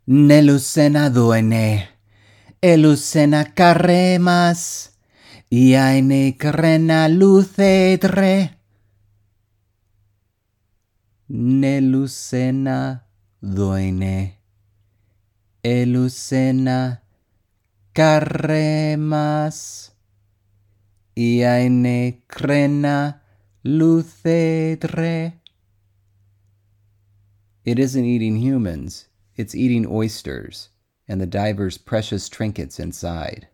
Nelusena duene, elusena carremas, iaene crena lucedre. Nelusena duene, elusena carremas, iaene crena lucedre. It isn't eating humans, it's eating oysters and the diver's precious trinkets inside.